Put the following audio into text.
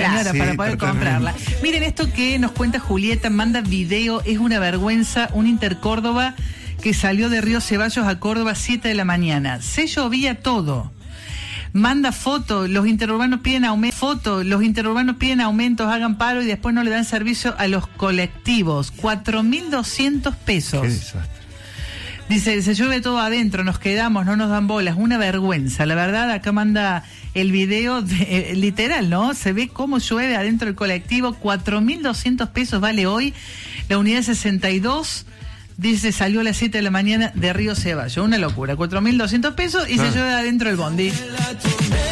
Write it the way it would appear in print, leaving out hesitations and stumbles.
señora, Sí, para poder totalmente. comprarla. Miren esto que nos cuenta Julieta, manda video, es una vergüenza, un Intercórdoba que salió de Río Ceballos a Córdoba 7 de la mañana. Se llovía todo. Manda fotos, los interurbanos piden aumentos, hagan paro y después no le dan servicio a los colectivos. 4.200 pesos. Qué desastre. Dice, se llueve todo adentro, nos quedamos, no nos dan bolas, una vergüenza. La verdad, acá manda el video literal, ¿no? Se ve cómo llueve adentro del colectivo. 4.200 pesos vale hoy. La unidad 62, dice, salió a las 7 de la mañana de Río Ceballos. Una locura, 4.200 pesos y se llueve adentro del bondi.